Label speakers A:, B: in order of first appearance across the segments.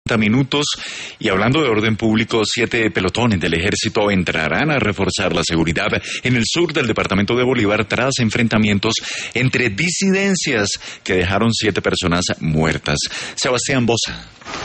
A: minutos. Y hablando de orden público, 7 pelotones del ejército entrarán a reforzar la seguridad en el sur del departamento de Bolívar tras enfrentamientos entre disidencias que dejaron 7 personas muertas. Sebastián Boza.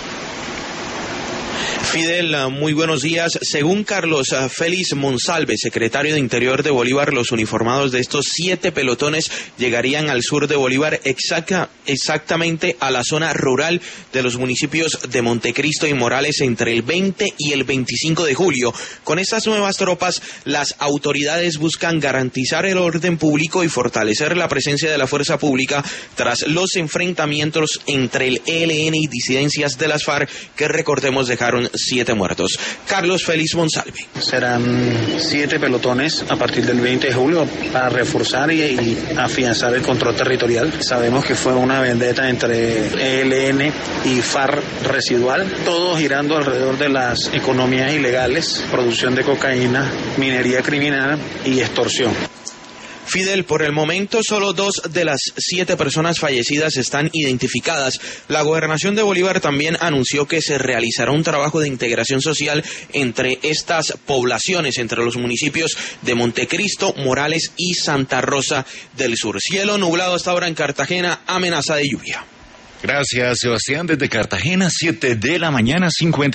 B: Fidel, muy buenos días. Según Carlos Félix Monsalve, secretario de Interior de Bolívar, los uniformados de estos 7 pelotones llegarían al sur de Bolívar, exactamente a la zona rural de los municipios de Montecristo y Morales entre el 20 y el 25 de julio. Con estas nuevas tropas, las autoridades buscan garantizar el orden público y fortalecer la presencia de la fuerza pública tras los enfrentamientos entre el ELN y disidencias de las FARC que, recordemos, dejaron 7 muertos. Carlos Félix Monsalve.
C: Serán 7 pelotones a partir del 20 de julio para reforzar y afianzar el control territorial. Sabemos que fue una vendetta entre ELN y FARC residual, todo girando alrededor de las economías ilegales, producción de cocaína, minería criminal y extorsión.
B: Fidel, por el momento solo 2 de las 7 personas fallecidas están identificadas. La Gobernación de Bolívar también anunció que se realizará un trabajo de integración social entre estas poblaciones, entre los municipios de Montecristo, Morales y Santa Rosa del Sur. Cielo nublado hasta ahora en Cartagena, amenaza de lluvia.
A: Gracias, Sebastián. Desde Cartagena, 7 de la mañana, 50.